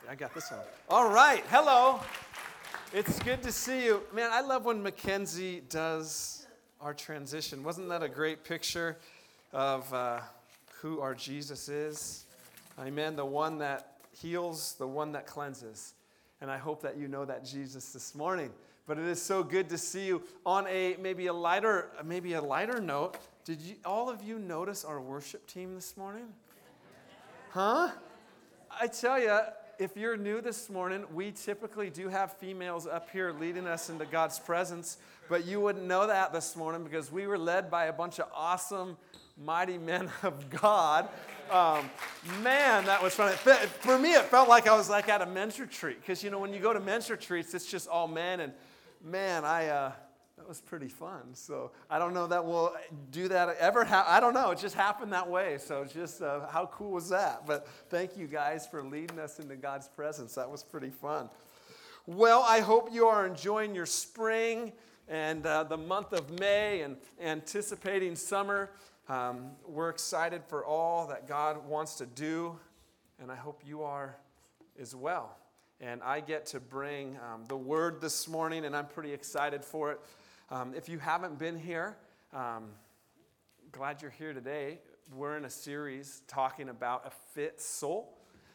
I got this one. All right, hello. It's good to see you. Man, I love when Mackenzie does our transition. Wasn't that a great picture of who our Jesus is? Amen, the one that heals, the one that cleanses. And I hope that you know that Jesus this morning. But it is so good to see you. On maybe a lighter note, did all of you notice our worship team this morning? Huh? I tell you, if you're new this morning, we typically do have females up here leading us into God's presence, but you wouldn't know that this morning because we were led by a bunch of awesome, mighty men of God. Man, that was fun. For me, it felt like I was like at a men's retreat because, you know, when you go to men's retreats, it's just all men, and man, that was pretty fun. So I don't know that we'll do that ever. I don't know. It just happened that way. So just how cool was that? But thank you guys for leading us into God's presence. That was pretty fun. Well, I hope you are enjoying your spring and the month of May and anticipating summer. We're excited for all that God wants to do, and I hope you are as well. And I get to bring the word this morning, and I'm pretty excited for it. If you haven't been here, glad you're here today. We're in a series talking about a fit soul,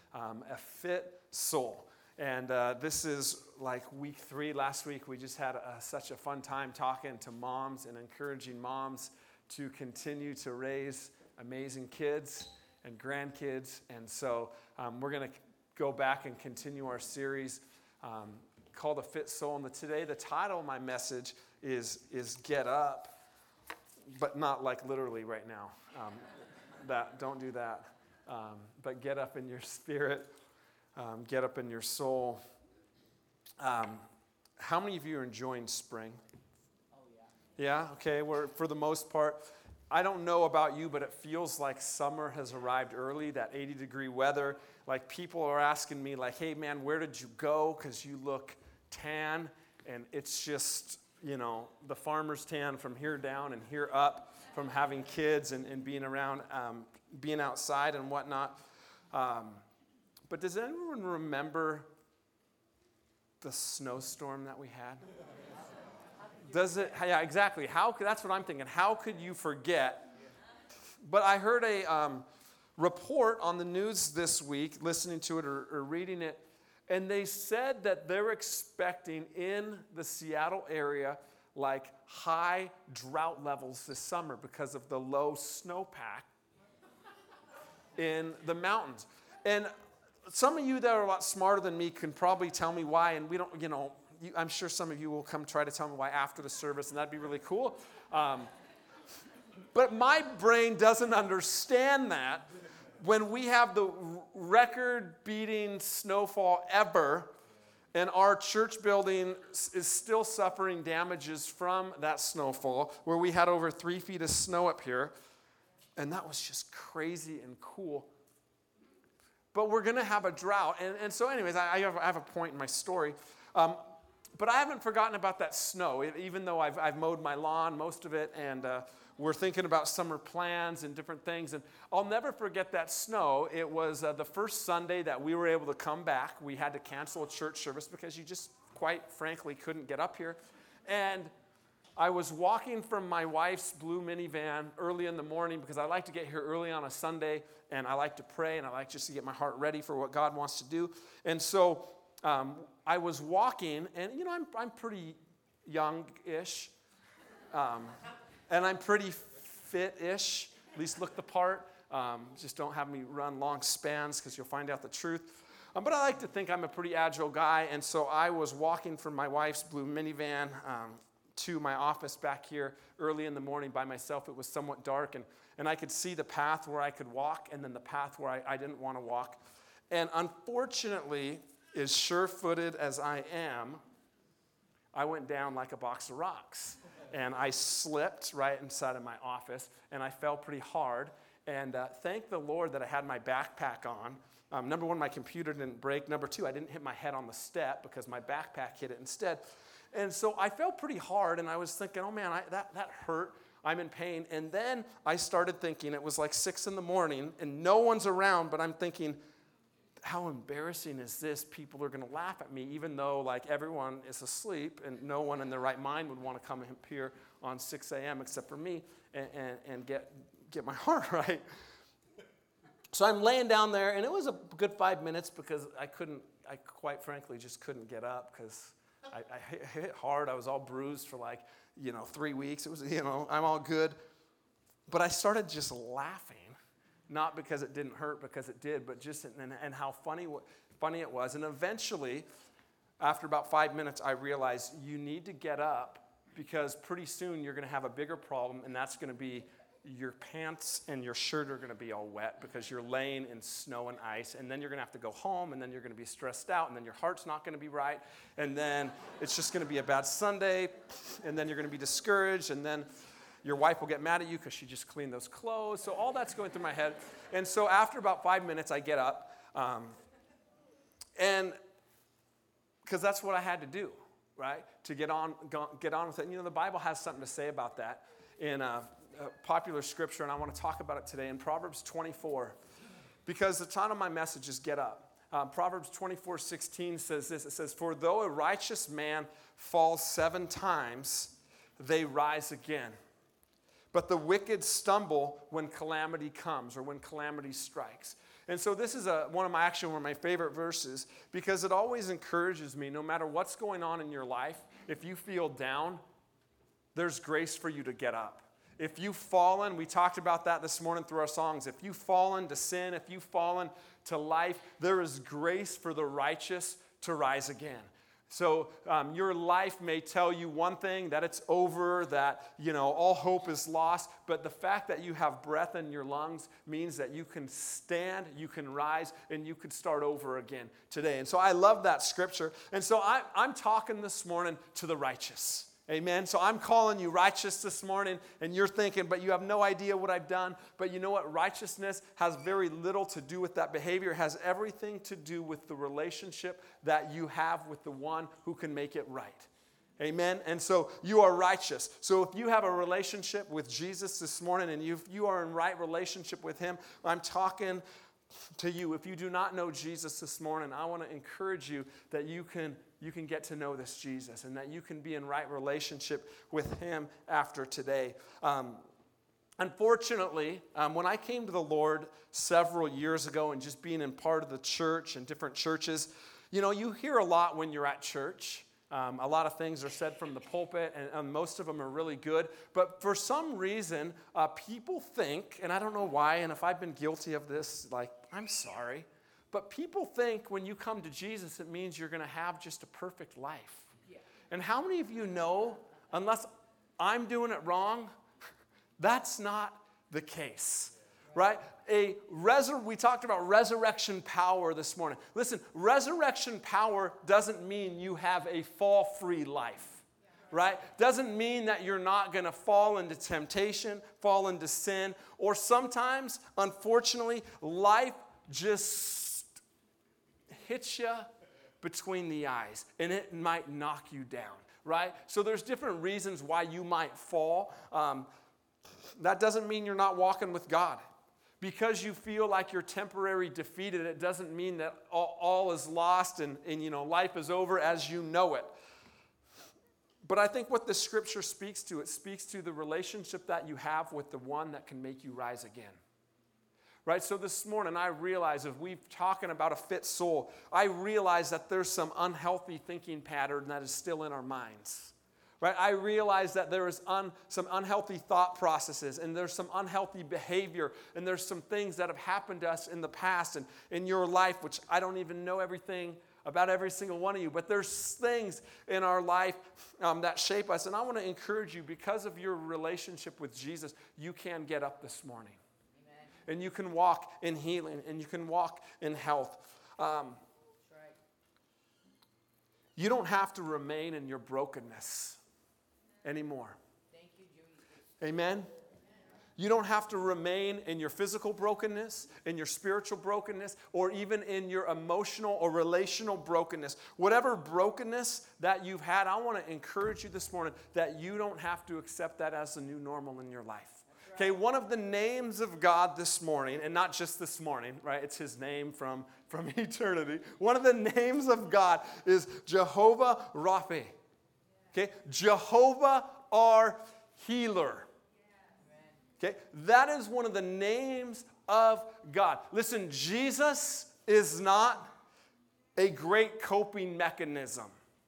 And this is like week 3. Last week we just had such a fun time talking to moms and encouraging moms to continue to raise amazing kids and grandkids. And so we're going to go back and continue our series called A Fit Soul. And today the title of my message is Get Up, but not like literally right now. Don't do that. But get up in your spirit, get up in your soul. How many of you are enjoying spring? Oh, yeah. Yeah? Okay, for the most part. I don't know about you, but it feels like summer has arrived early, that 80-degree weather. Like people are asking me, like, hey, man, where did you go? Because you look tan, and it's just, you know, the farmer's tan from here down and here up from having kids and being around, being outside and whatnot. But does anyone remember the snowstorm that we had? Does it? Yeah, exactly. That's what I'm thinking. How could you forget? But I heard a report on the news this week, listening to it or reading it, and they said that they're expecting in the Seattle area like high drought levels this summer because of the low snowpack in the mountains. And some of you that are a lot smarter than me can probably tell me why, and we don't, you know, I'm sure some of you will come try to tell me why after the service, and that'd be really cool. But my brain doesn't understand that when we have the record-beating snowfall ever, and our church building is still suffering damages from that snowfall, where we had over 3 feet of snow up here, and that was just crazy and cool. But we're going to have a drought, and so anyways, I have a point in my story. But I haven't forgotten about that snow, even though I've mowed my lawn, most of it, and we're thinking about summer plans and different things. And I'll never forget that snow. It was the first Sunday that we were able to come back. We had to cancel a church service because you just, quite frankly, couldn't get up here. And I was walking from my wife's blue minivan early in the morning because I like to get here early on a Sunday, and I like to pray, and I like just to get my heart ready for what God wants to do. And so I was walking, and you know, I'm pretty young-ish, and I'm pretty fit-ish, at least look the part. Just don't have me run long spans because you'll find out the truth. But I like to think I'm a pretty agile guy, and so I was walking from my wife's blue minivan to my office back here early in the morning by myself. It was somewhat dark, and I could see the path where I could walk and then the path where I didn't want to walk. And unfortunately, as sure-footed as I am, I went down like a box of rocks. And I slipped right inside of my office, and I fell pretty hard. And thank the Lord that I had my backpack on. Number 1, my computer didn't break. Number 2, I didn't hit my head on the step because my backpack hit it instead. And so I fell pretty hard, and I was thinking, oh man, that hurt. I'm in pain. And then I started thinking, it was like 6 in the morning, and no one's around, but I'm thinking, how embarrassing is this? People are going to laugh at me, even though like everyone is asleep and no one in their right mind would want to come up here on 6 a.m. except for me and get my heart right. So I'm laying down there, and it was a good 5 minutes because I quite frankly just couldn't get up because I hit hard. I was all bruised for 3 weeks. It was, I'm all good. But I started just laughing, not because it didn't hurt, because it did, but just, and how funny it was. And eventually, after about 5 minutes, I realized you need to get up because pretty soon you're going to have a bigger problem, and that's going to be your pants and your shirt are going to be all wet because you're laying in snow and ice, and then you're going to have to go home, and then you're going to be stressed out, and then your heart's not going to be right, and then it's just going to be a bad Sunday, and then you're going to be discouraged, and then your wife will get mad at you because she just cleaned those clothes. So all that's going through my head. And so after about 5 minutes, I get up, and because that's what I had to do, right, to get on with it. And, the Bible has something to say about that in a popular scripture, and I want to talk about it today in Proverbs 24, because the title of my message is Get Up. Proverbs 24:16 says this. It says, "For though a righteous man falls 7 times, they rise again. But the wicked stumble when calamity comes," or when calamity strikes. And so this is one of my favorite verses, because it always encourages me, no matter what's going on in your life, if you feel down, there's grace for you to get up. If you've fallen, we talked about that this morning through our songs. If you've fallen to sin, if you've fallen to life, there is grace for the righteous to rise again. So your life may tell you one thing, that it's over, that, all hope is lost. But the fact that you have breath in your lungs means that you can stand, you can rise, and you could start over again today. And so I love that scripture. And so I'm talking this morning to the righteous. Amen. So I'm calling you righteous this morning, and you're thinking, but you have no idea what I've done. But you know what? Righteousness has very little to do with that behavior. It has everything to do with the relationship that you have with the one who can make it right. Amen. And so you are righteous. So if you have a relationship with Jesus this morning, and you are in right relationship with him, I'm talking to you. If you do not know Jesus this morning, I want to encourage you that you can get to know this Jesus, and that you can be in right relationship with him after today. Unfortunately, when I came to the Lord several years ago, and just being in part of the church and different churches, you hear a lot when you're at church. A lot of things are said from the pulpit, and most of them are really good. But for some reason, people think, and I don't know why, and if I've been guilty of this, I'm sorry, but people think when you come to Jesus, it means you're going to have just a perfect life. Yeah. And how many of you know, unless I'm doing it wrong, that's not the case, right? We talked about resurrection power this morning. Listen, resurrection power doesn't mean you have a fall-free life, right? Doesn't mean that you're not going to fall into temptation, fall into sin, or sometimes, unfortunately, life just hits you between the eyes, and it might knock you down, right? So there's different reasons why you might fall. That doesn't mean you're not walking with God. Because you feel like you're temporarily defeated, it doesn't mean that all is lost and life is over as you know it. But I think what the scripture speaks to, it speaks to the relationship that you have with the one that can make you rise again. Right? So this morning I realize, if we're talking about a fit soul, I realize that there's some unhealthy thinking pattern that is still in our minds. Right? I realize that there is some unhealthy thought processes, and there's some unhealthy behavior, and there's some things that have happened to us in the past and in your life, which I don't even know everything about every single one of you, but there's things in our life that shape us. And I want to encourage you, because of your relationship with Jesus, you can get up this morning. Amen. And you can walk in healing, and you can walk in health. That's right. You don't have to remain in your brokenness anymore. Thank you, Jesus. Amen? You don't have to remain in your physical brokenness, in your spiritual brokenness, or even in your emotional or relational brokenness. Whatever brokenness that you've had, I want to encourage you this morning that you don't have to accept that as the new normal in your life. Okay, one of the names of God this morning, and not just this morning, right? It's his name from eternity. One of the names of God is Jehovah Rapha. Okay, Jehovah our healer. Okay, that is one of the names of God. Listen, Jesus is not a great coping mechanism.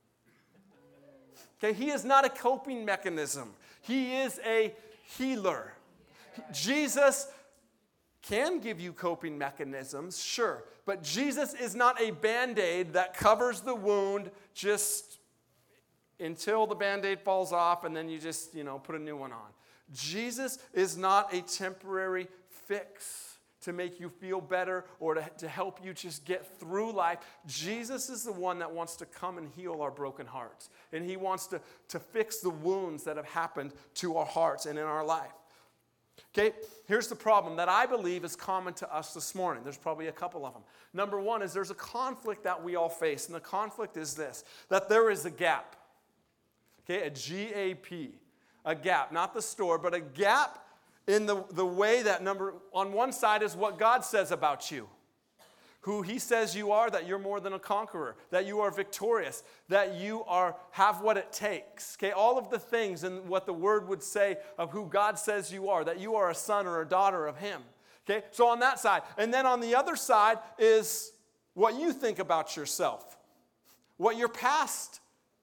Okay, he is not a coping mechanism. He is a healer. Jesus can give you coping mechanisms, sure, but Jesus is not a Band-Aid that covers the wound just until the Band-Aid falls off and then you just, put a new one on. Jesus is not a temporary fix to make you feel better or to help you just get through life. Jesus is the one that wants to come and heal our broken hearts. And he wants to fix the wounds that have happened to our hearts and in our life. Okay, here's the problem that I believe is common to us this morning. There's probably a couple of them. Number one is there's a conflict that we all face, and the conflict is this, that there is a gap. Okay, a G-A-P, a gap, not the store, but a gap in the way that on one side is what God says about you. Who he says you are, that you're more than a conqueror, that you are victorious, that you have what it takes. Okay, all of the things and what the word would say of who God says you are, that you are a son or a daughter of him. Okay, so on that side. And then on the other side is what you think about yourself. What your past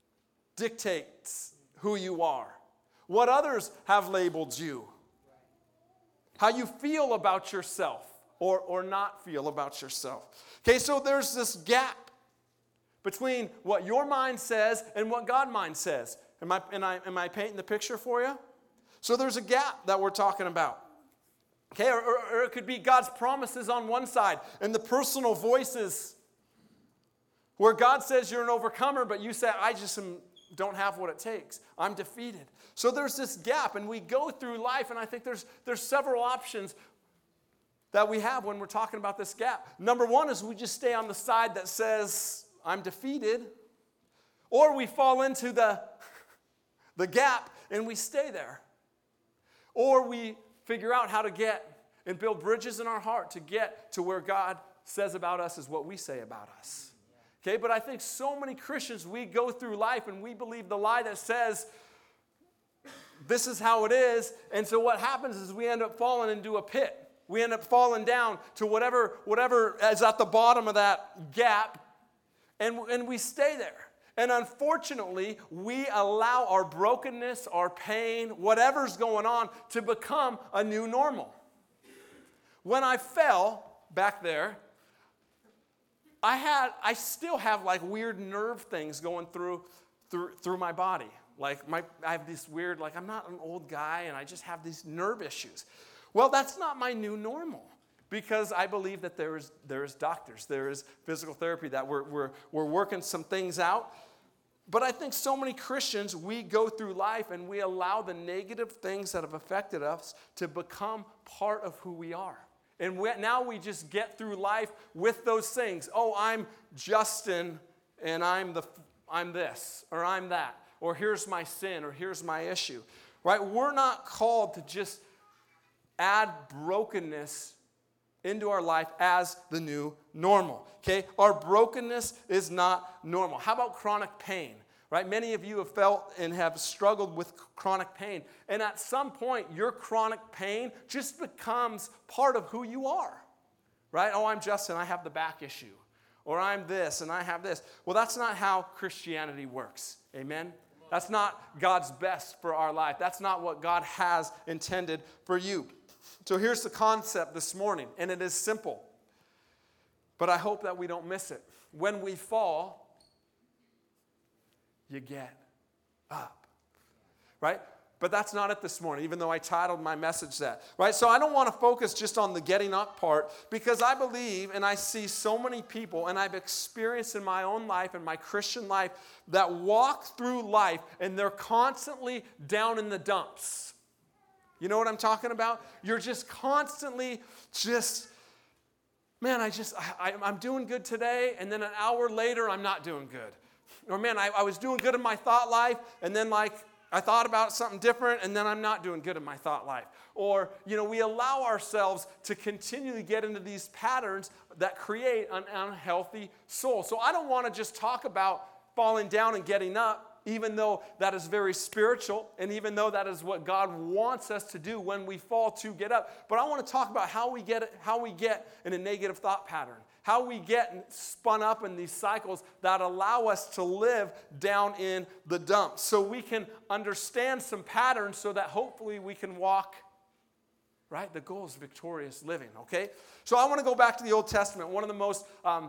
dictates who you are. What others have labeled you. How you feel about yourself. Or not feel about yourself. Okay, so there's this gap between what your mind says and what God's mind says. Am I painting the picture for you? So there's a gap that we're talking about. Okay, or it could be God's promises on one side and the personal voices where God says you're an overcomer, but you say, I just don't have what it takes. I'm defeated. So there's this gap, and we go through life, and I think there's several options that we have when we're talking about this gap. Number one is we just stay on the side that says, I'm defeated. Or we fall into the gap and we stay there. Or we figure out how to get and build bridges in our heart to get to where God says about us is what we say about us. Okay, but I think so many Christians, we go through life and we believe the lie that says, this is how it is. And so what happens is we end up falling into a pit. We end up falling down to whatever is at the bottom of that gap, and we stay there. And unfortunately, we allow our brokenness, our pain, whatever's going on, to become a new normal. When I fell back there, I still have like weird nerve things going through my body. I have this weird, I'm not an old guy, and I just have these nerve issues. Well, that's not my new normal, because I believe that there is doctors, there is physical therapy, that we're working some things out. But I think so many Christians, we go through life and we allow the negative things that have affected us to become part of who we are. And now we just get through life with those things. Oh, I'm Justin, and I'm this, or I'm that, or here's my sin, or here's my issue. Right? We're not called to just add brokenness into our life as the new normal. Okay? Our brokenness is not normal. How about chronic pain? Right? Many of you have felt and have struggled with chronic pain. And at some point, your chronic pain just becomes part of who you are. Right? Oh, I'm Justin, I have the back issue. Or I'm this and I have this. Well, that's not how Christianity works. Amen? That's not God's best for our life. That's not what God has intended for you. So here's the concept this morning, and it is simple. But I hope that we don't miss it. When we fall, you get up. Right? But that's not it this morning, even though I titled my message that. Right? So I don't want to focus just on the getting up part, because I believe and I see so many people, and I've experienced in my own life and my Christian life, that walk through life and they're constantly down in the dumps. You know what I'm talking about? You're just constantly man, I'm doing good today, and then an hour later, I'm not doing good. Or man, I was doing good in my thought life, and then I thought about something different, and then I'm not doing good in my thought life. Or, we allow ourselves to continually get into these patterns that create an unhealthy soul. So I don't want to just talk about falling down and getting up, even though that is very spiritual, and even though that is what God wants us to do when we fall, to get up. But I want to talk about how we get in a negative thought pattern, how we get spun up in these cycles that allow us to live down in the dumps, so we can understand some patterns so that hopefully we can walk, right? The goal is victorious living, okay? So I want to go back to the Old Testament, one of the most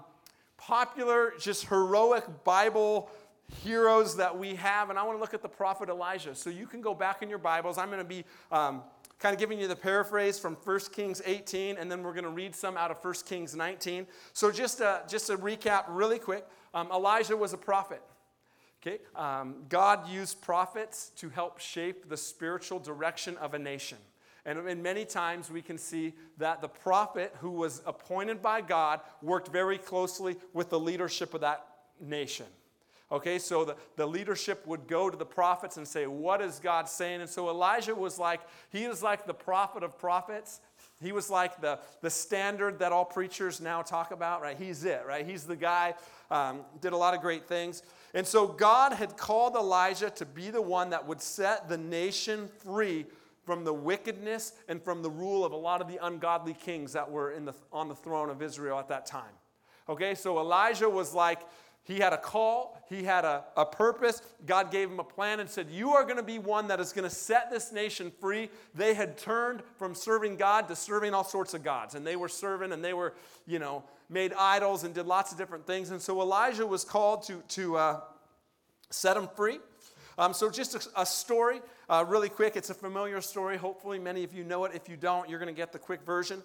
popular, just heroic Bible heroes that we have, and I want to look at the prophet Elijah. So you can go back in your Bibles. I'm going to be kind of giving you the paraphrase from 1 Kings 18, and then we're going to read some out of 1 Kings 19. So just to recap really quick, Elijah was a prophet. Okay, God used prophets to help shape the spiritual direction of a nation. And many times we can see that the prophet who was appointed by God worked very closely with the leadership of that nation. Okay, so the leadership would go to the prophets and say, what is God saying? And so Elijah was like the prophet of prophets. He was like the standard that all preachers now talk about, right? He's it, right? He's the guy, did a lot of great things. And so God had called Elijah to be the one that would set the nation free from the wickedness and from the rule of a lot of the ungodly kings that were on the throne of Israel at that time. Okay, so Elijah was like, he had a call, he had a purpose. God gave him a plan and said, you are going to be one that is going to set this nation free. They had turned from serving God to serving all sorts of gods. And they were serving, and they were, made idols and did lots of different things. And so Elijah was called to set them free. So just a story, really quick. It's a familiar story. Hopefully many of you know it. If you don't, you're going to get the quick version.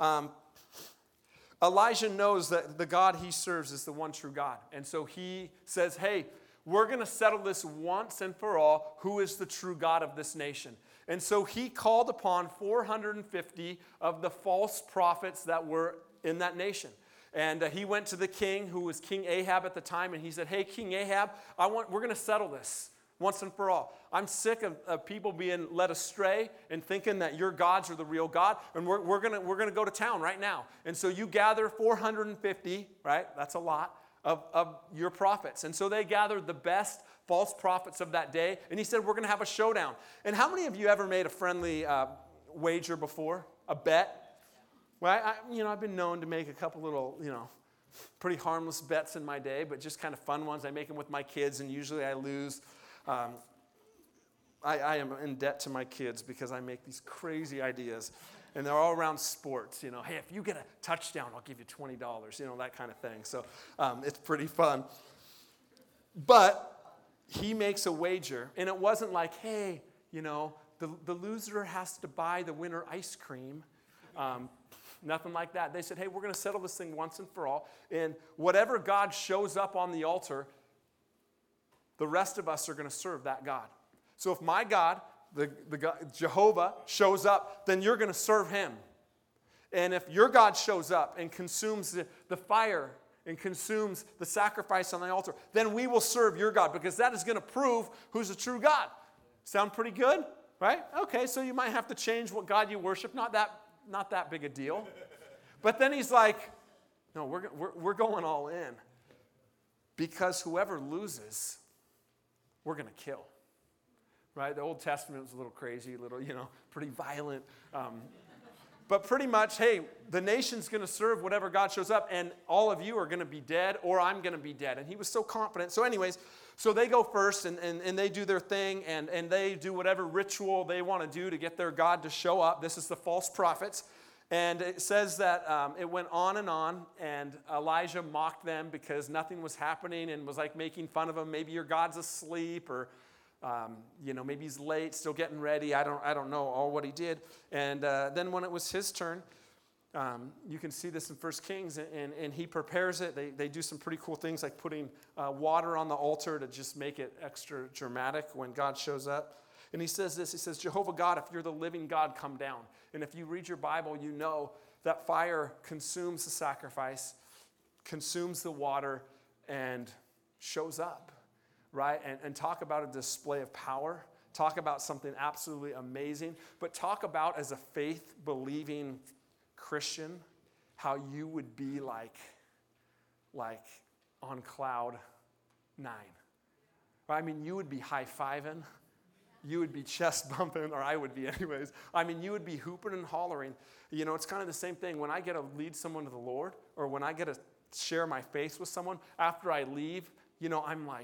Elijah knows that the God he serves is the one true God. And so he says, hey, we're going to settle this once and for all. Who is the true God of this nation? And so he called upon 450 of the false prophets that were in that nation. And he went to the king, who was King Ahab at the time, and he said, hey, King Ahab, we're going to settle this once and for all. I'm sick of people being led astray and thinking that your gods are the real God, and we're gonna go to town right now. And so you gather 450, right? That's a lot of your prophets. And so they gathered the best false prophets of that day, and he said, we're gonna have a showdown. And how many of you ever made a friendly wager before? A bet? Well, I've been known to make a couple little, pretty harmless bets in my day, but just kind of fun ones. I make them with my kids, and usually I lose. I am in debt to my kids because I make these crazy ideas, and they're all around sports. Hey, if you get a touchdown, I'll give you $20. That kind of thing. So it's pretty fun. But he makes a wager, and it wasn't like, hey, the loser has to buy the winner ice cream. Nothing like that. They said, hey, we're going to settle this thing once and for all, and whatever God shows up on the altar, the rest of us are going to serve that God. So if my God, the God, Jehovah, shows up, then you're going to serve him. And if your God shows up and consumes the fire and consumes the sacrifice on the altar, then we will serve your God, because that is going to prove who's the true God. Sound pretty good? Right? Okay, so you might have to change what God you worship. Not that big a deal. But then he's like, no, we're going all in. Because whoever loses, we're going to kill, right? The Old Testament was a little crazy, pretty violent. But pretty much, hey, the nation's going to serve whatever God shows up, and all of you are going to be dead, or I'm going to be dead. And he was so confident. So anyways, so they go first, and they do their thing, and they do whatever ritual they want to do to get their God to show up. This is the false prophets. And it says that it went on, and Elijah mocked them because nothing was happening and was like making fun of them. Maybe your God's asleep, or maybe he's late, still getting ready. I don't know all what he did. And then when it was his turn, you can see this in 1 Kings, and he prepares it. They do some pretty cool things, like putting water on the altar to just make it extra dramatic when God shows up. And he says this, he says, Jehovah God, if you're the living God, come down. And if you read your Bible, you know that fire consumes the sacrifice, consumes the water, and shows up, right? And talk about a display of power. Talk about something absolutely amazing. But talk about, as a faith-believing Christian, how you would be like on cloud 9. I mean, you would be high-fiving. You would be chest bumping, or I would be anyways. I mean, you would be hooping and hollering. You know, it's kind of the same thing. When I get to lead someone to the Lord, or when I get to share my faith with someone, after I leave, you know, I'm like,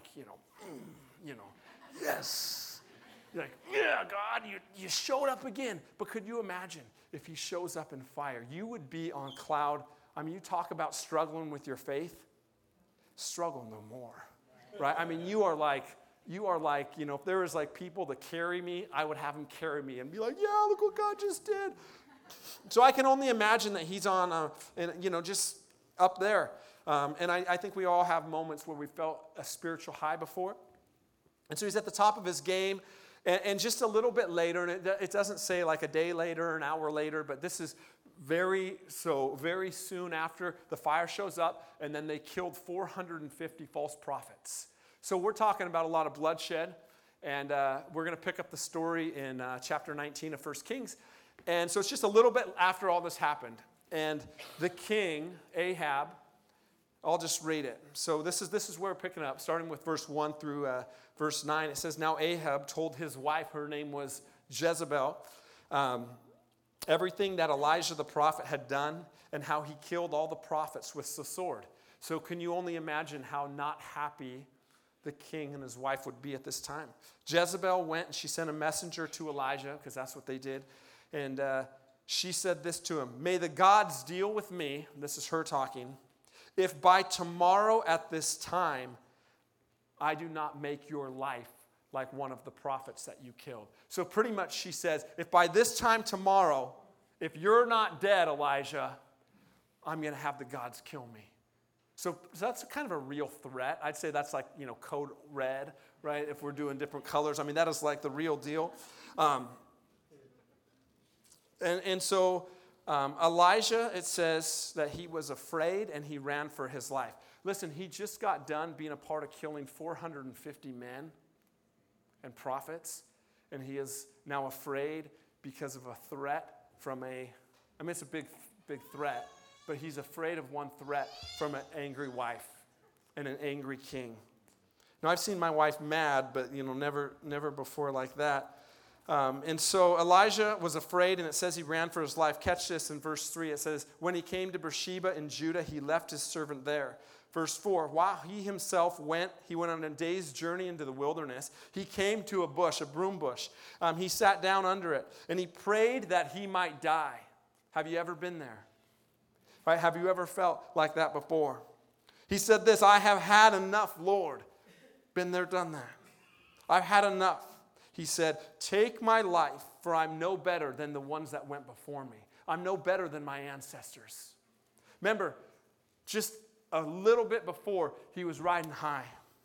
yes. You're like, yeah, God, you showed up again. But could you imagine if he shows up in fire? You would be on cloud. I mean, you talk about struggling with your faith. Struggle no more, right? I mean, you are like, you know, if there was like people to carry me, I would have them carry me and be like, yeah, look what God just did. So I can only imagine that he's on, just up there. And I think we all have moments where we felt a spiritual high before. And so he's at the top of his game. And just a little bit later, and it doesn't say like a day later, an hour later, but this is very soon after the fire shows up, and then they killed 450 false prophets. So we're talking about a lot of bloodshed, and we're going to pick up the story in chapter 19 of 1 Kings. And so it's just a little bit after all this happened. And the king, Ahab, I'll just read it. So this is where we're picking up, starting with verse 1 through verse 9. It says, now Ahab told his wife, her name was Jezebel, everything that Elijah the prophet had done and how he killed all the prophets with the sword. So can you only imagine how not happy the king and his wife would be at this time? Jezebel went and she sent a messenger to Elijah, because that's what they did. And she said this to him, may the gods deal with me, this is her talking, if by tomorrow at this time I do not make your life like one of the prophets that you killed. So pretty much she says, if by this time tomorrow, if you're not dead, Elijah, I'm going to have the gods kill me. So that's kind of a real threat. I'd say that's like, code red, right? If we're doing different colors. I mean, that is like the real deal. So Elijah, it says that he was afraid and he ran for his life. Listen, he just got done being a part of killing 450 men and prophets, and he is now afraid because of a threat from it's a big threat, but he's afraid of one threat from an angry wife and an angry king. Now, I've seen my wife mad, but, never before like that. And so Elijah was afraid, and it says he ran for his life. Catch this in verse 3. It says, when he came to Beersheba in Judah, he left his servant there. Verse 4, while he himself went on a day's journey into the wilderness. He came to a bush, a broom bush. He sat down under it, and he prayed that he might die. Have you ever been there? Right? Have you ever felt like that before? He said this, I have had enough, Lord. Been there, done that. I've had enough. He said, take my life, for I'm no better than the ones that went before me. I'm no better than my ancestors. Remember, just a little bit before, he was riding high.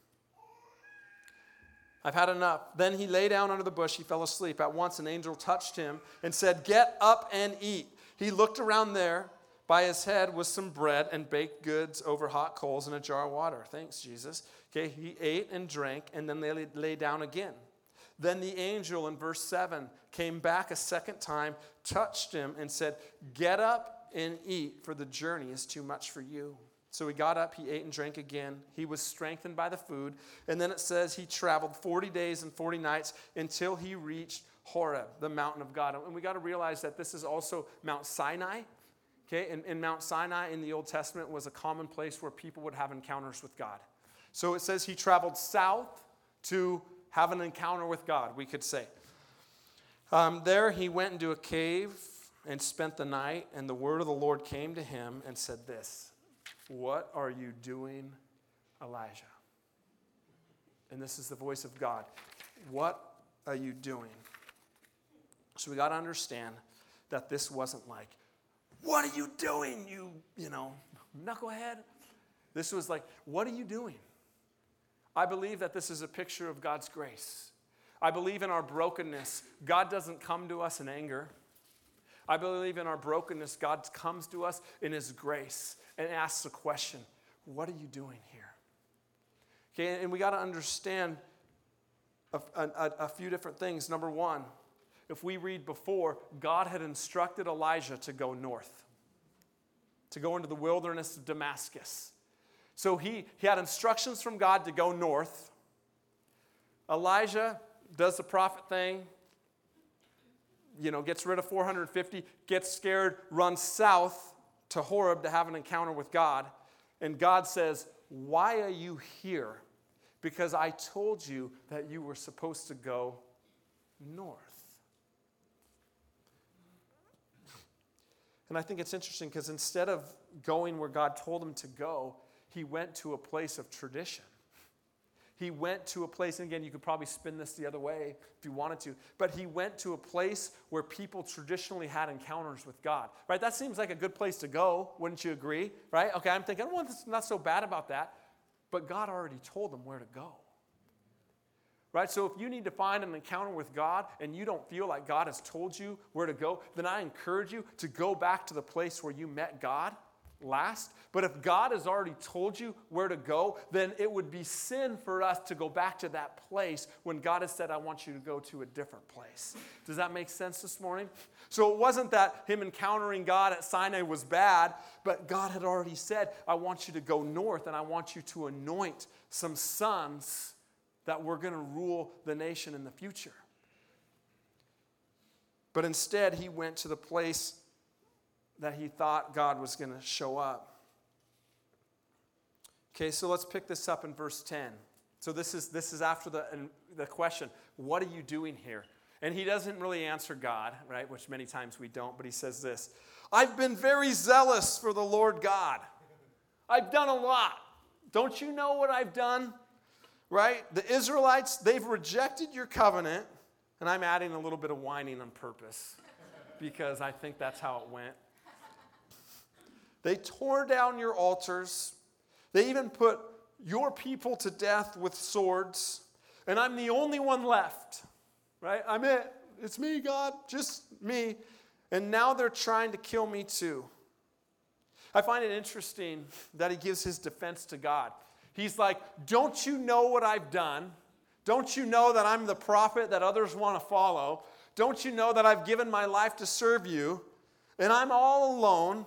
I've had enough. Then he lay down under the bush. He fell asleep. At once an angel touched him and said, get up and eat. He looked around there. By his head was some bread and baked goods over hot coals and a jar of water. Thanks, Jesus. Okay, he ate and drank, and then they lay down again. Then the angel in verse 7 came back a second time, touched him, and said, get up and eat, for the journey is too much for you. So he got up, he ate and drank again. He was strengthened by the food. And then it says he traveled 40 days and 40 nights until he reached Horeb, the mountain of God. And we got to realize that this is also Mount Sinai. Okay, and Mount Sinai in the Old Testament was a common place where people would have encounters with God. So it says he traveled south to have an encounter with God, we could say. There he went into a cave and spent the night, and the word of the Lord came to him and said this, what are you doing, Elijah? And this is the voice of God. What are you doing? So we got to understand that this wasn't like, what are you doing, you knucklehead? This was like, what are you doing? I believe that this is a picture of God's grace. I believe in our brokenness, God doesn't come to us in anger. I believe in our brokenness, God comes to us in his grace and asks the question, what are you doing here? Okay, and we got to understand a few different things. Number one, if we read before, God had instructed Elijah to go north, to go into the wilderness of Damascus. So he had instructions from God to go north. Elijah does the prophet thing, gets rid of 450, gets scared, runs south to Horeb to have an encounter with God. And God says, "Why are you here? Because I told you that you were supposed to go north." And I think it's interesting because instead of going where God told him to go, he went to a place of tradition. He went to a place, and again, you could probably spin this the other way if you wanted to, but he went to a place where people traditionally had encounters with God, right? That seems like a good place to go, wouldn't you agree, right? Okay, I'm thinking, well, it's not so bad about that, but God already told them where to go, right? So if you need to find an encounter with God and you don't feel like God has told you where to go, then I encourage you to go back to the place where you met God last. But if God has already told you where to go, then it would be sin for us to go back to that place when God has said, "I want you to go to a different place." Does that make sense this morning? So it wasn't that him encountering God at Sinai was bad, but God had already said, "I want you to go north and I want you to anoint some sons that were going to rule the nation in the future." But instead, he went to the place that he thought God was going to show up. Okay, so let's pick this up in verse 10. So this is after the question, what are you doing here? And he doesn't really answer God, right, which many times we don't, but he says this, "I've been very zealous for the Lord God. I've done a lot. Don't you know what I've done?" Right? The Israelites, they've rejected your covenant, and I'm adding a little bit of whining on purpose because I think that's how it went. They tore down your altars. They even put your people to death with swords. And I'm the only one left. Right? I'm it. It's me, God. Just me. And now they're trying to kill me too. I find it interesting that he gives his defense to God. He's like, "Don't you know what I've done? Don't you know that I'm the prophet that others want to follow? Don't you know that I've given my life to serve you? And I'm all alone."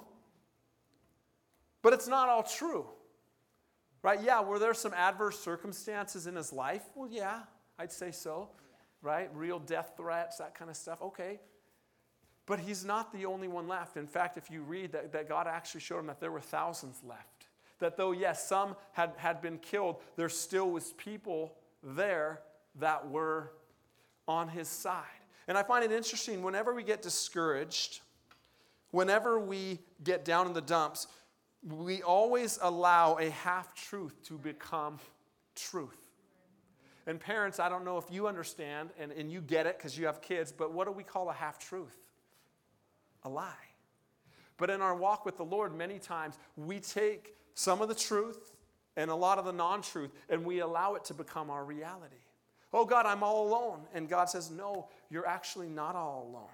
But it's not all true, right? Yeah, were there some adverse circumstances in his life? Well, yeah, I'd say so, right? Real death threats, that kind of stuff. Okay. But he's not the only one left. In fact, if you read that God actually showed him that there were thousands left. That though, yes, some had been killed, there still was people there that were on his side. And I find it interesting, whenever we get discouraged, whenever we get down in the dumps, we always allow a half-truth to become truth. And parents, I don't know if you understand, and you get it because you have kids, but what do we call a half-truth? A lie. But in our walk with the Lord, many times we take some of the truth and a lot of the non-truth, and we allow it to become our reality. "Oh God, I'm all alone." And God says, "No, you're actually not all alone."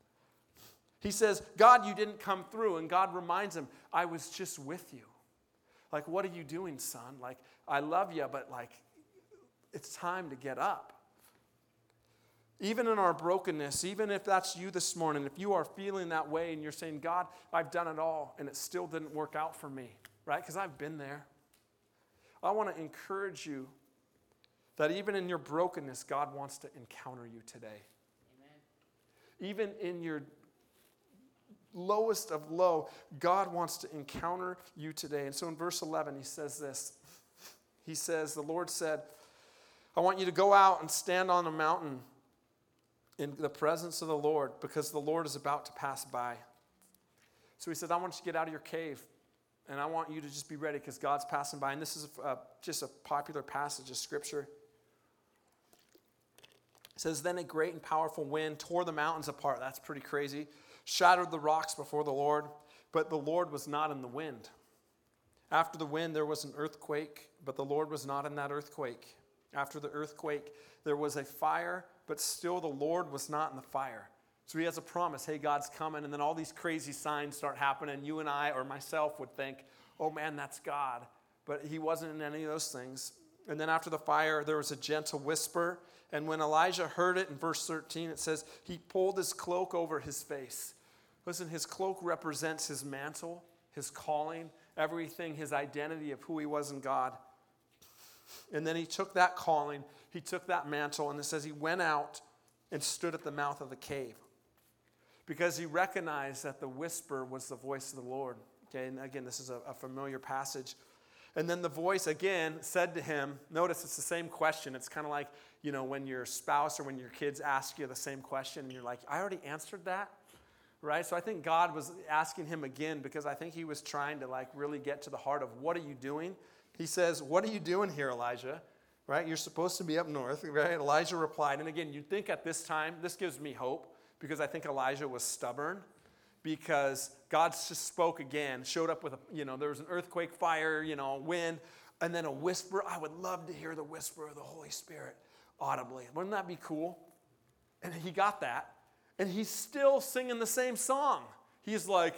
He says, "God, you didn't come through." And God reminds him, "I was just with you." Like, "What are you doing, son? Like, I love you, but like, it's time to get up." Even in our brokenness, even if that's you this morning, if you are feeling that way and you're saying, "God, I've done it all and it still didn't work out for me," right? Because I've been there. I want to encourage you that even in your brokenness, God wants to encounter you today. Amen. Even in your lowest of low, God wants to encounter you today. And so in verse 11, he says this. He says, "The Lord said, I want you to go out and stand on a mountain in the presence of the Lord, because the Lord is about to pass by." So he said, "I want you to get out of your cave, and I want you to just be ready because God's passing by." And this is just a popular passage of Scripture. It says, "Then a great and powerful wind tore the mountains apart." That's pretty crazy. "Shattered the rocks before the Lord, but the Lord was not in the wind. After the wind, there was an earthquake, but the Lord was not in that earthquake. After the earthquake, there was a fire, but still the Lord was not in the fire." So he has a promise, hey, God's coming, and then all these crazy signs start happening. You and I, or myself, would think, "Oh man, that's God." But he wasn't in any of those things. And then after the fire, there was a gentle whisper. And when Elijah heard it, in verse 13, it says, he pulled his cloak over his face. Listen, his cloak represents his mantle, his calling, everything, his identity of who he was in God. And then he took that calling, he took that mantle, and it says he went out and stood at the mouth of the cave. Because he recognized that the whisper was the voice of the Lord. Okay, and again, this is a familiar passage. And then the voice again said to him, notice it's the same question. It's kind of like, when your spouse or when your kids ask you the same question and you're like, I already answered that, right? So I think God was asking him again because I think he was trying to really get to the heart of what are you doing? He says, what are you doing here, Elijah? Right? You're supposed to be up north, right? Elijah replied. And again, you'd think at this time, this gives me hope because I think Elijah was stubborn. Because God just spoke again, showed up with there was an earthquake, fire, wind, and then a whisper. I would love to hear the whisper of the Holy Spirit audibly. Wouldn't that be cool? And he got that. And he's still singing the same song. He's like,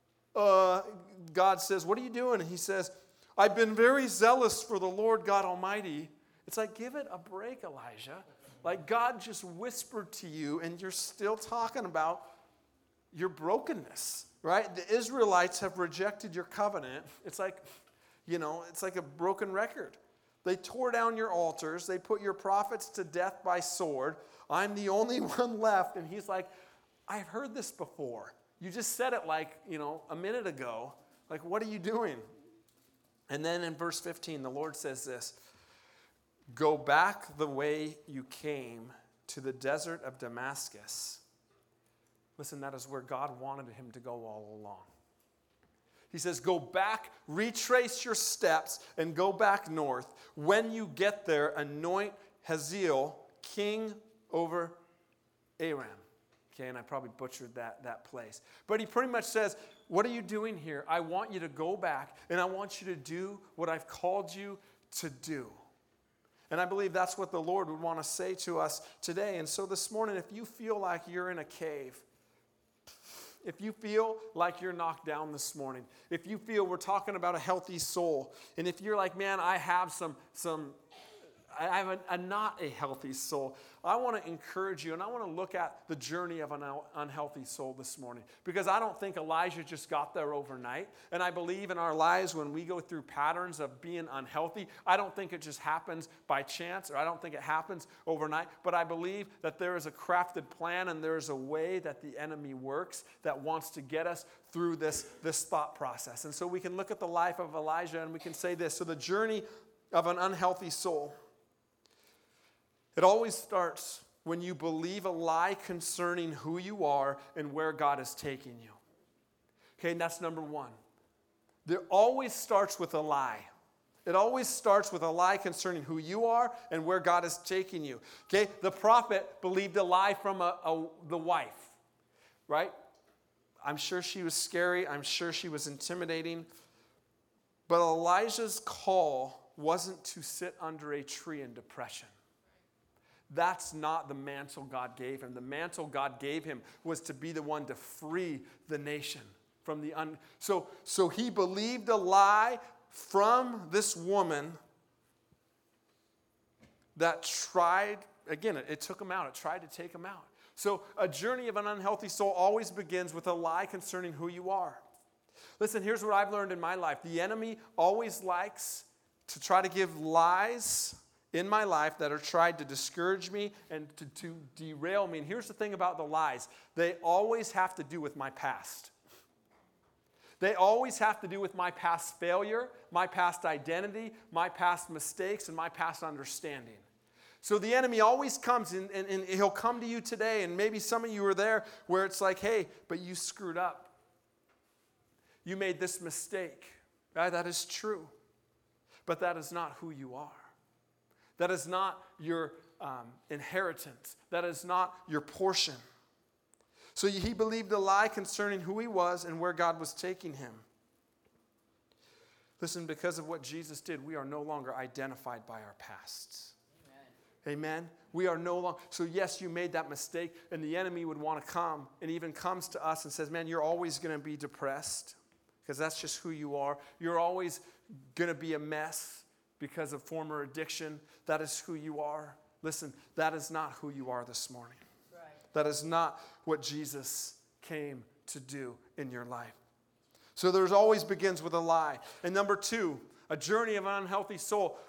God says, what are you doing? And he says, I've been very zealous for the Lord God Almighty. It's like, give it a break, Elijah. Like God just whispered to you and you're still talking about your brokenness, right? The Israelites have rejected your covenant. It's like, it's like a broken record. They tore down your altars. They put your prophets to death by sword. I'm the only one left. And he's like, I've heard this before. You just said it a minute ago. Like, what are you doing? And then in verse 15, the Lord says this, go back the way you came to the desert of Damascus. Listen, that is where God wanted him to go all along. He says, go back, retrace your steps, and go back north. When you get there, anoint Hazael king over Aram. Okay, and I probably butchered that place. But he pretty much says, what are you doing here? I want you to go back, and I want you to do what I've called you to do. And I believe that's what the Lord would want to say to us today. And so this morning, if you feel like you're in a cave, if you feel like you're knocked down this morning, if you feel we're talking about a healthy soul, and if you're like, man, I have I have a not a healthy soul, I want to encourage you, and I want to look at the journey of an unhealthy soul this morning. Because I don't think Elijah just got there overnight. And I believe in our lives when we go through patterns of being unhealthy, I don't think it just happens by chance, or I don't think it happens overnight. But I believe that there is a crafted plan and there is a way that the enemy works that wants to get us through this thought process. And so we can look at the life of Elijah and we can say this. So the journey of an unhealthy soul. It always starts when you believe a lie concerning who you are and where God is taking you. Okay, and that's number one. It always starts with a lie. It always starts with a lie concerning who you are and where God is taking you. Okay, the prophet believed a lie from the wife, right? I'm sure she was scary. I'm sure she was intimidating. But Elijah's call wasn't to sit under a tree in depression. That's not the mantle God gave him. The mantle God gave him was to be the one to free the nation from the So he believed a lie from this woman that tried, again, it took him out. It tried to take him out. So a journey of an unhealthy soul always begins with a lie concerning who you are. Listen, here's what I've learned in my life. The enemy always likes to try to give lies in my life that are tried to discourage me and to derail me. And here's the thing about the lies. They always have to do with my past. They always have to do with my past failure, my past identity, my past mistakes, and my past understanding. So the enemy always comes and he'll come to you today, and maybe some of you are there where it's like, hey, but you screwed up. You made this mistake. Right? That is true. But that is not who you are. That is not your inheritance. That is not your portion. So he believed a lie concerning who he was and where God was taking him. Listen, because of what Jesus did, we are no longer identified by our pasts. Amen? We are no longer. So yes, you made that mistake, and the enemy would want to come and even comes to us and says, man, you're always going to be depressed because that's just who you are. You're always going to be a mess. because of former addiction. That is who you are. Listen, that is not who you are this morning. Right. That is not what Jesus came to do in your life. So there's always begins with a lie. And number 2, a journey of an unhealthy soul.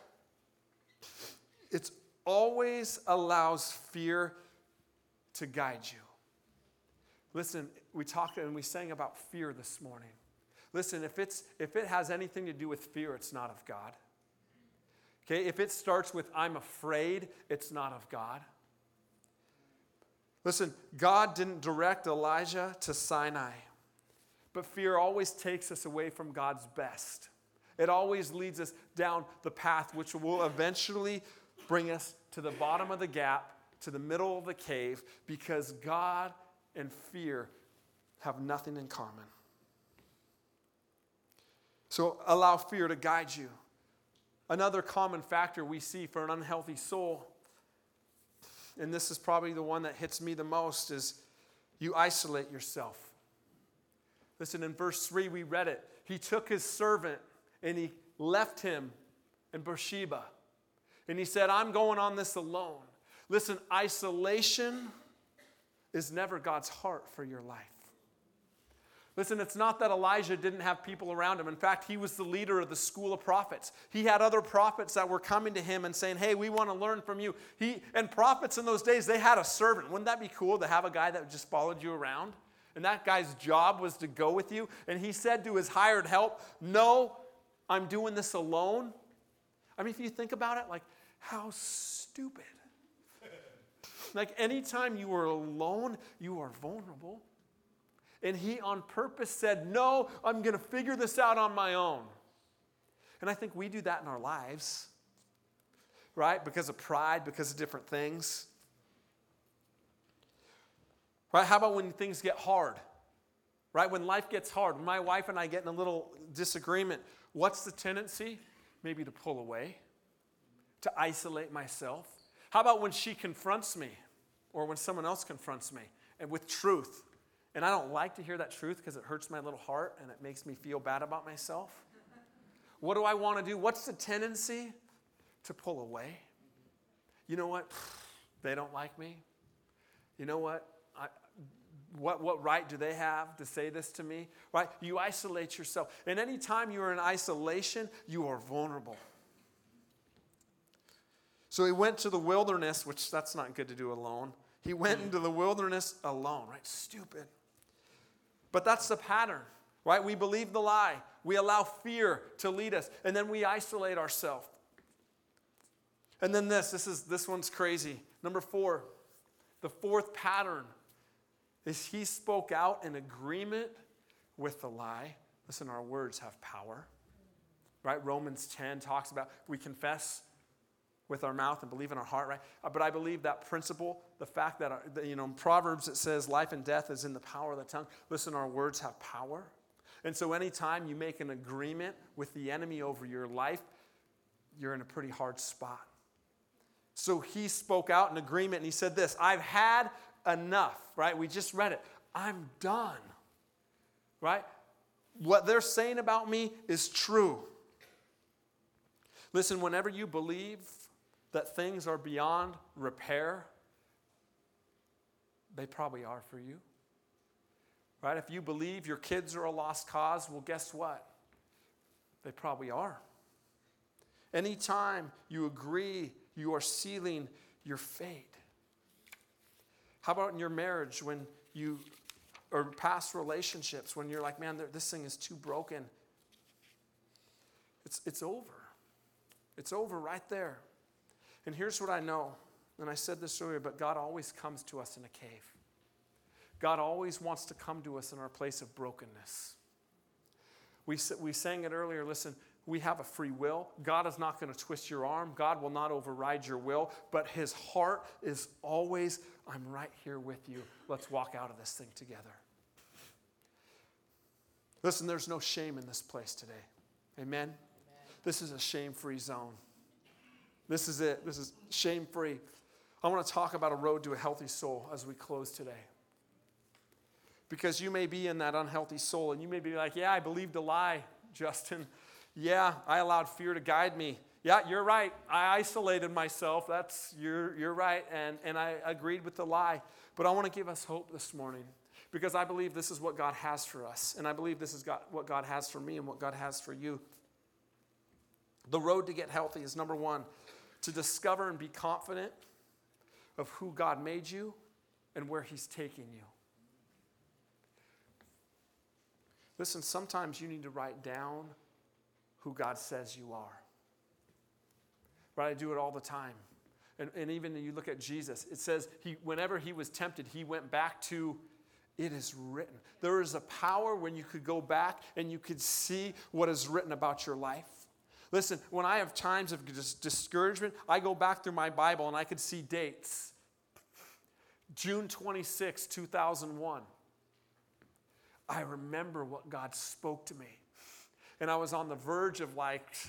It always allows fear to guide you. Listen, we talked and we sang about fear this morning. Listen, if it has anything to do with fear, it's not of God. Okay, if it starts with I'm afraid, it's not of God. Listen, God didn't direct Elijah to Sinai, but fear always takes us away from God's best. It always leads us down the path which will eventually bring us to the bottom of the gap, to the middle of the cave, because God and fear have nothing in common. So allow fear to guide you. Another common factor we see for an unhealthy soul, and this is probably the one that hits me the most, is you isolate yourself. Listen, in verse 3 we read it. He took his servant and he left him in Beersheba. And he said, I'm going on this alone. Listen, isolation is never God's heart for your life. Listen, it's not that Elijah didn't have people around him. In fact, he was the leader of the school of prophets. He had other prophets that were coming to him and saying, hey, we want to learn from you. And prophets in those days, they had a servant. Wouldn't that be cool to have a guy that just followed you around? And that guy's job was to go with you. And he said to his hired help, no, I'm doing this alone. I mean, if you think about it, like, how stupid. Like, anytime you are alone, you are vulnerable. And he on purpose said, no, I'm going to figure this out on my own. And I think we do that in our lives, right? Because of pride, because of different things. Right? How about when things get hard? Right? When life gets hard, when my wife and I get in a little disagreement, what's the tendency? Maybe to pull away, to isolate myself. How about when she confronts me or when someone else confronts me and with truth? And I don't like to hear that truth because it hurts my little heart and it makes me feel bad about myself. What do I want to do? What's the tendency? To pull away. You know what? They don't like me. You know what? What right do they have to say this to me? Right? You isolate yourself. And anytime you are in isolation, you are vulnerable. So he went to the wilderness, which that's not good to do alone. He went into the wilderness alone, right? Stupid. But that's the pattern, right? We believe the lie. We allow fear to lead us, and then we isolate ourselves. And then this one's crazy. Number 4, the fourth pattern is he spoke out in agreement with the lie. Listen, our words have power, right? Romans 10 talks about we confess with our mouth and believe in our heart, right? But I believe that principle, the fact that, in Proverbs it says life and death is in the power of the tongue. Listen, our words have power. And so anytime you make an agreement with the enemy over your life, you're in a pretty hard spot. So he spoke out in agreement and he said this, I've had enough, right? We just read it. I'm done, right? What they're saying about me is true. Listen, whenever you believe that things are beyond repair, they probably are for you. Right? If you believe your kids are a lost cause, well, guess what? They probably are. Anytime you agree, you are sealing your fate. How about in your marriage when you, or past relationships, when you're like, man, this thing is too broken? It's over. It's over right there. And here's what I know, and I said this earlier, but God always comes to us in a cave. God always wants to come to us in our place of brokenness. We sang it earlier, listen, we have a free will. God is not going to twist your arm. God will not override your will, but his heart is always, I'm right here with you. Let's walk out of this thing together. Listen, there's no shame in this place today. Amen? This is a shame-free zone. This is it. This is shame-free. I want to talk about a road to a healthy soul as we close today. Because you may be in that unhealthy soul and you may be like, yeah, I believed a lie, Justin. Yeah, I allowed fear to guide me. Yeah, you're right. I isolated myself. You're right. And I agreed with the lie. But I want to give us hope this morning because I believe this is what God has for us. And I believe this is what God has for me and what God has for you. The road to get healthy is number one, to discover and be confident of who God made you and where he's taking you. Listen, sometimes you need to write down who God says you are. Right? I do it all the time. And even when you look at Jesus, it says whenever he was tempted, he went back to, it is written. There is a power when you could go back and you could see what is written about your life. Listen, when I have times of discouragement, I go back through my Bible and I could see dates. June 26, 2001. I remember what God spoke to me. And I was on the verge of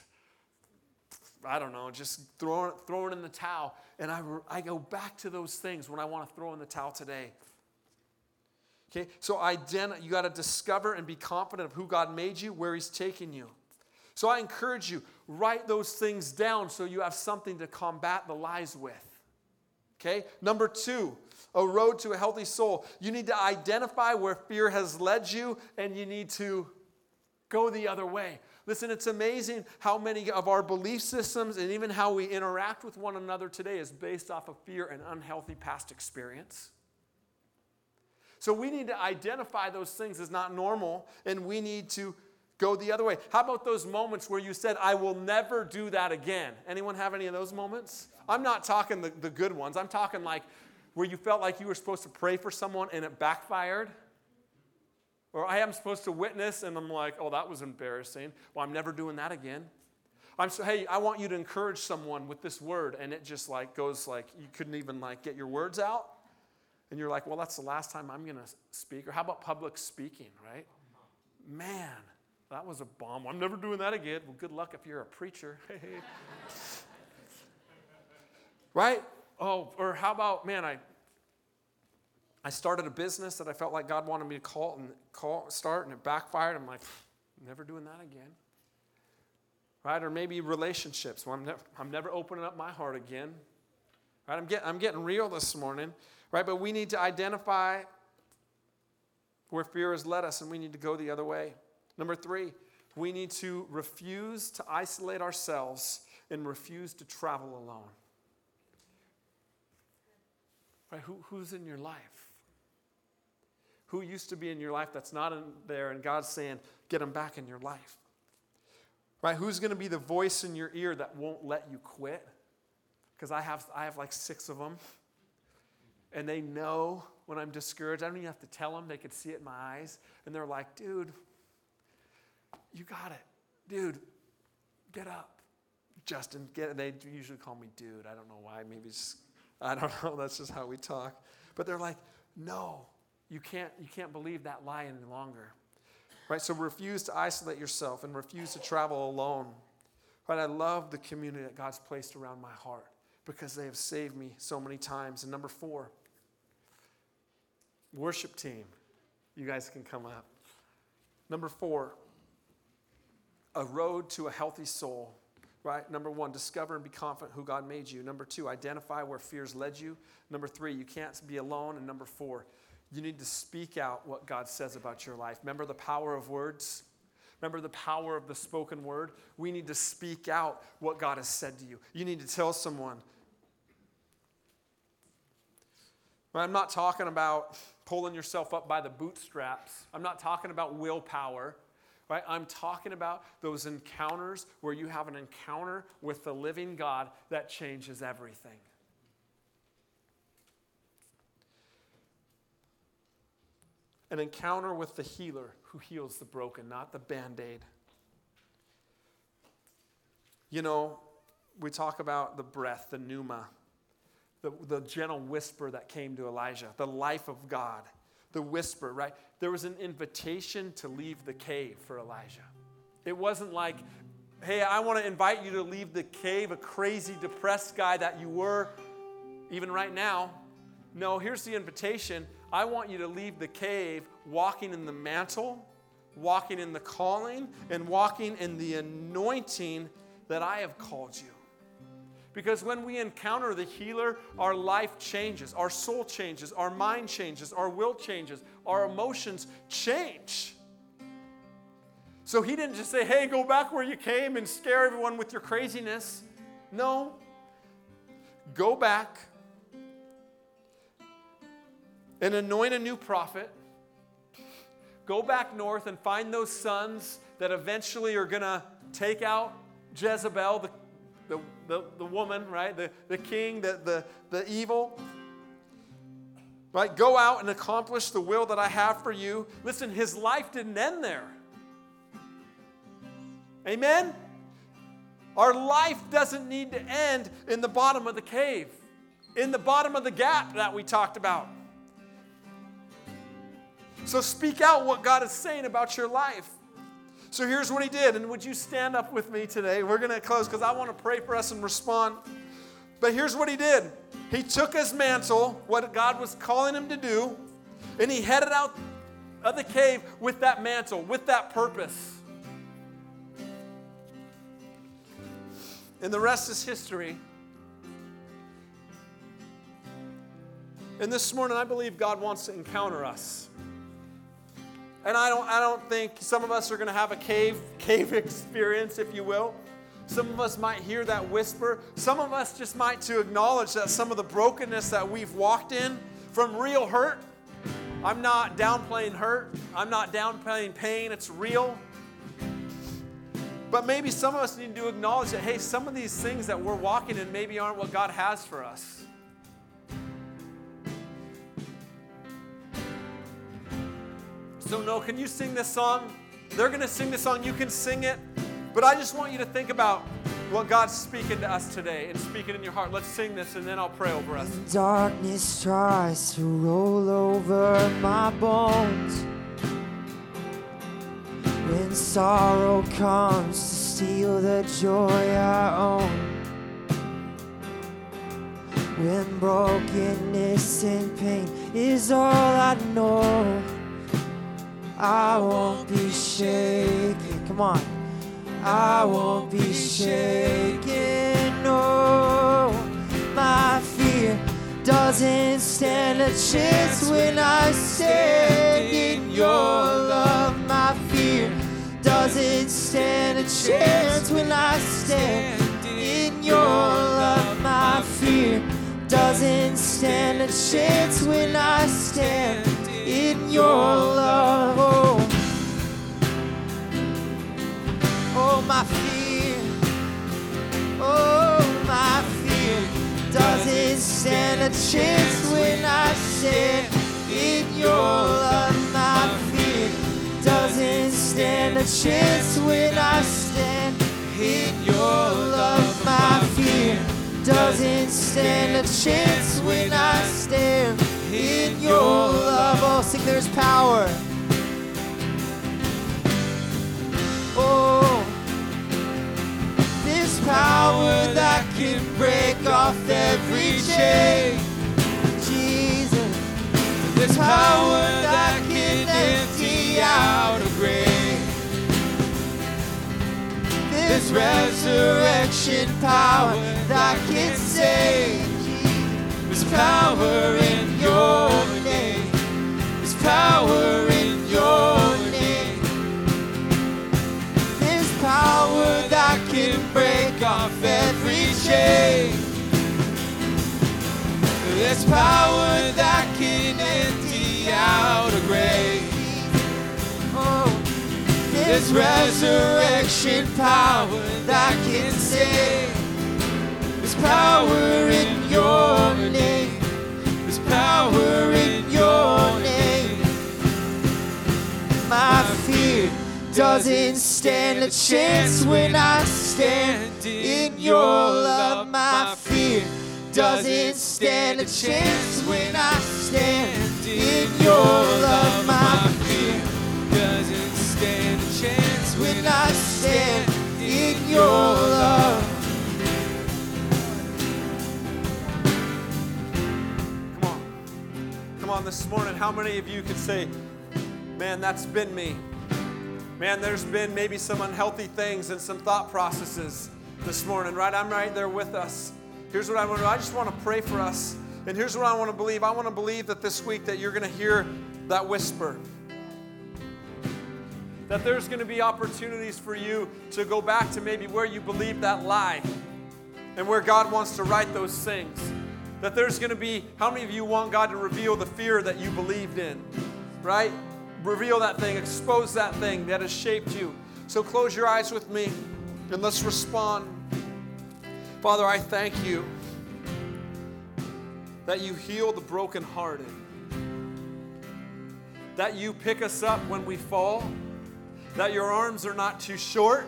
just throwing in the towel. And I go back to those things when I want to throw in the towel today. Okay, so you got to discover and be confident of who God made you, where he's taking you. So I encourage you, write those things down so you have something to combat the lies with. Okay, number 2, a road to a healthy soul. You need to identify where fear has led you, and you need to go the other way. Listen, it's amazing how many of our belief systems and even how we interact with one another today is based off of fear and unhealthy past experience. So we need to identify those things as not normal, and we need to go the other way. How about those moments where you said, I will never do that again? Anyone have any of those moments? I'm not talking the good ones. I'm talking like where you felt like you were supposed to pray for someone and it backfired. Or I am supposed to witness and I'm like, oh, that was embarrassing. Well, I'm never doing that again. Hey, I want you to encourage someone with this word. And it just goes you couldn't even get your words out. And you're like, well, that's the last time I'm going to speak. Or how about public speaking, right? Man, that was a bomb. I'm never doing that again. Well, good luck if you're a preacher. Right? Oh, or how about, man, I started a business that I felt like God wanted me to start, and it backfired. I'm like, never doing that again. Right? Or maybe relationships. Well, I'm never opening up my heart again. Right? I'm getting real this morning. Right? But we need to identify where fear has led us, and we need to go the other way. Number 3, we need to refuse to isolate ourselves and refuse to travel alone. Right? Who's in your life? Who used to be in your life that's not in there, and God's saying, get them back in your life? Right? Who's going to be the voice in your ear that won't let you quit? Because I have 6 of them. And they know when I'm discouraged. I don't even have to tell them. They could see it in my eyes. And they're like, dude, you got it. Dude, get up. Justin, get it. They usually call me dude. I don't know why. Maybe I don't know. That's just how we talk. But they're like, no, you can't believe that lie any longer. Right? So refuse to isolate yourself and refuse to travel alone. Right? I love the community that God's placed around my heart because they have saved me so many times. And number 4, worship team. You guys can come up. Number 4, a road to a healthy soul. Right? Number 1, discover and be confident who God made you. Number 2, identify where fears led you. Number 3, you can't be alone. And number 4, you need to speak out what God says about your life. Remember the power of words? Remember the power of the spoken word? We need to speak out what God has said to you. You need to tell someone. I'm not talking about pulling yourself up by the bootstraps. I'm not talking about willpower. Right? I'm talking about those encounters where you have an encounter with the living God that changes everything. An encounter with the healer who heals the broken, not the Band-Aid. You know, we talk about the breath, the pneuma, the gentle whisper that came to Elijah, the life of God. The whisper, right? There was an invitation to leave the cave for Elijah. It wasn't like, hey, I want to invite you to leave the cave, a crazy, depressed guy that you were, even right now. No, here's the invitation. I want you to leave the cave walking in the mantle, walking in the calling, and walking in the anointing that I have called you. Because when we encounter the healer, our life changes, our soul changes, our mind changes, our will changes, our emotions change. So he didn't just say, hey, go back where you came and scare everyone with your craziness. No. Go back and anoint a new prophet. Go back north and find those sons that eventually are going to take out Jezebel, the woman, right? The king, the evil. Right? Go out and accomplish the will that I have for you. Listen, his life didn't end there. Amen? Our life doesn't need to end in the bottom of the cave, in the bottom of the gap that we talked about. So speak out what God is saying about your life. So here's what he did. And would you stand up with me today? We're going to close because I want to pray for us and respond. But here's what he did. He took his mantle, what God was calling him to do, and he headed out of the cave with that mantle, with that purpose. And the rest is history. And this morning, I believe God wants to encounter us. And I don't think some of us are going to have a cave experience, if you will. Some of us might hear that whisper. Some of us just might to acknowledge that some of the brokenness that we've walked in from real hurt. I'm not downplaying hurt. I'm not downplaying pain. It's real. But maybe some of us need to acknowledge that, hey, some of these things that we're walking in maybe aren't what God has for us. So, no, can you sing this song? They're going to sing this song. You can sing it. But I just want you to think about what God's speaking to us today and speaking in your heart. Let's sing this, and then I'll pray over us. When darkness tries to roll over my bones, when sorrow comes to steal the joy I own, when brokenness and pain is all I know, I won't be shaken. Come on. I won't be shaken. No, my fear doesn't stand a chance when I stand in your love. My fear doesn't stand a chance when I stand in your love. My fear doesn't stand a chance when I stand in your love. Oh, my fear, oh, my fear doesn't stand a chance when I stand in your love. My fear doesn't stand a chance when I stand in your love. My fear doesn't stand a chance when I stand in your love. Oh, sing, there's power. Oh, there's power that can break off every chain. Jesus, there's power that can empty out a grave. There's resurrection power that can save. There's power in your name. There's power in your name. There's power that can break off every chain. There's power that can empty out a grave. Oh, there's resurrection power that can save. There's power in your name. There's power in your name. My fear doesn't stand a chance when I stand in your love. My fear doesn't stand a chance when I stand in your love. My fear doesn't stand a chance when I stand in your love. Come on, this morning, how many of you could say, man, that's been me? Man, there's been maybe some unhealthy things and some thought processes this morning, right? I'm right there with us. Here's what I want to do. I just want to pray for us. And here's what I want to believe. I want to believe that this week that you're going to hear that whisper. That there's going to be opportunities for you to go back to maybe where you believed that lie and where God wants to right those things. That there's going to be, how many of you want God to reveal the fear that you believed in, right? Reveal that thing, expose that thing that has shaped you. So close your eyes with me and let's respond. Father, I thank you that you heal the brokenhearted, that you pick us up when we fall, that your arms are not too short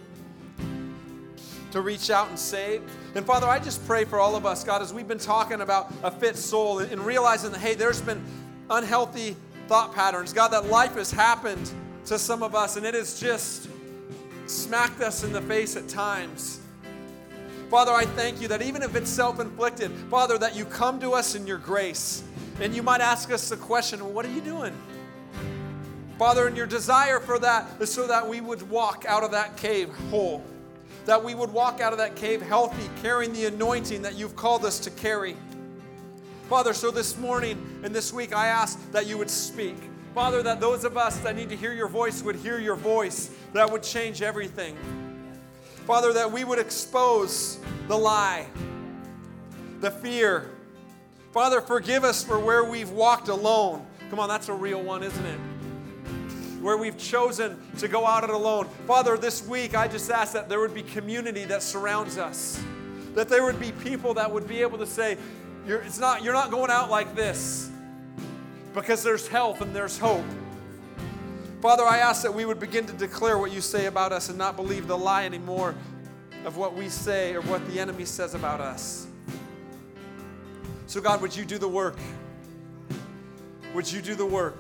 to reach out and save. And Father, I just pray for all of us, God, as we've been talking about a fit soul and realizing that, hey, there's been unhealthy thought patterns. God, that life has happened to some of us and it has just smacked us in the face at times. Father, I thank you that even if it's self-inflicted, Father, that you come to us in your grace. And you might ask us the question, well, what are you doing? Father, and your desire for that is so that we would walk out of that cave whole. That we would walk out of that cave healthy, carrying the anointing that you've called us to carry. Father, so this morning and this week, I ask that you would speak. Father, that those of us that need to hear your voice would hear your voice. That would change everything. Father, that we would expose the lie, the fear. Father, forgive us for where we've walked alone. Come on, that's a real one, isn't it? Where we've chosen to go out it alone. Father, this week I just ask that there would be community that surrounds us. That there would be people that would be able to say, you're not going out like this because there's health and there's hope. Father, I ask that we would begin to declare what you say about us and not believe the lie anymore of what we say or what the enemy says about us. So God, would you do the work? Would you do the work?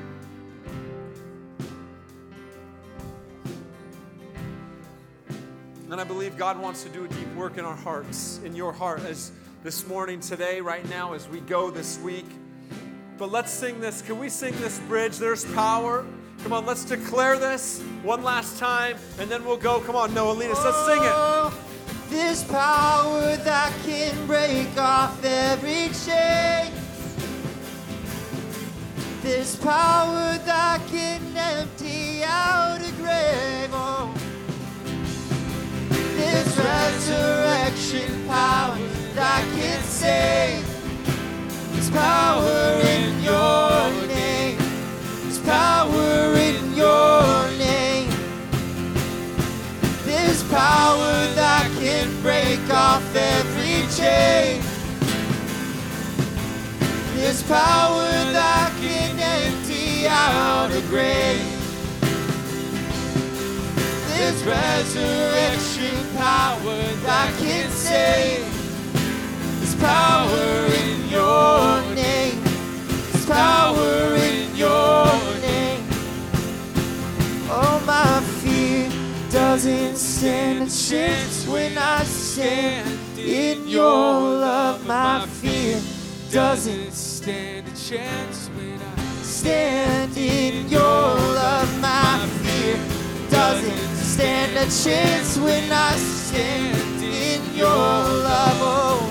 And I believe God wants to do a deep work in our hearts, in your heart, as this morning, today, right now, as we go this week. But let's sing this. Can we sing this bridge? There's power. Come on, let's declare this one last time, and then we'll go. Come on, Noah, lead us. Let's sing it. There's power that can break off every chain. There's power that can empty out a grave. Oh. There's resurrection power that can save. There's power in your name. There's power in your name. There's power that can break off every chain. There's power that can empty out a grave. There's resurrection power that can save. There's power in your name. There's power in your name. Oh, my fear doesn't stand a chance when I stand in your love. My fear doesn't stand a chance when I stand in your love. My fear doesn't stand a chance when I stand in your love. Oh.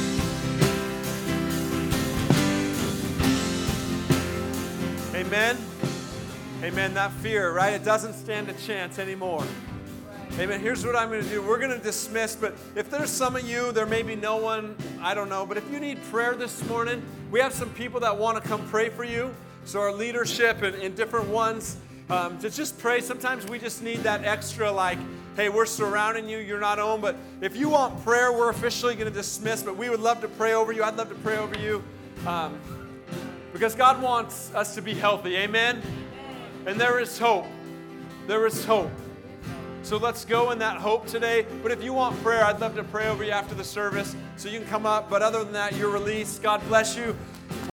Amen. Amen. That fear, right? It doesn't stand a chance anymore. Amen. Here's what I'm going to do. We're going to dismiss, but if there's some of you, there may be no one, I don't know, but if you need prayer this morning, we have some people that want to come pray for you. So our leadership and different ones, to just pray. Sometimes we just need that extra, like, hey, we're surrounding you, you're not home. But if you want prayer, we're officially going to dismiss, but we would love to pray over you. I'd love to pray over you because God wants us to be healthy. Amen? And there is hope. There is hope. So let's go in that hope today. But if you want prayer, I'd love to pray over you after the service. So you can come up. But other than that, you're released. God bless you.